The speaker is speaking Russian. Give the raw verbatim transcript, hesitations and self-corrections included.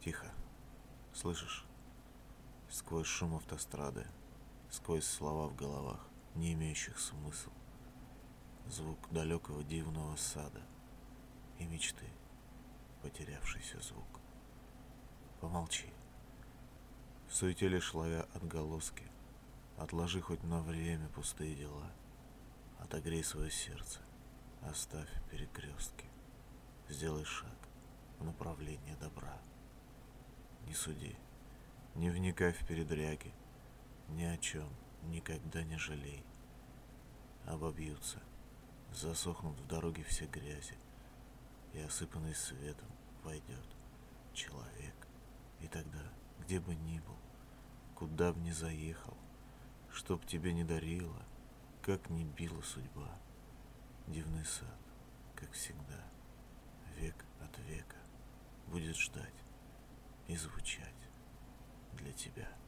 Тихо. Слышишь? Сквозь шум автострады, сквозь слова в головах, не имеющих смысл. Звук далекого дивного сада и мечты, потерявшийся звук. Помолчи. В суете лишь ловя отголоски, отложи хоть на время пустые дела. Отогрей свое сердце, оставь перекрестки. Сделай шаг в направлении добра. Не суди, не вникай в передряги, ни о чем никогда не жалей. Обобьются, засохнут в дороге все грязи, и осыпанный светом войдет человек. И тогда, где бы ни был, куда б ни заехал, чтоб тебе не дарила, как ни била судьба, дивный сад, как всегда, век от века будет ждать и звучать для тебя.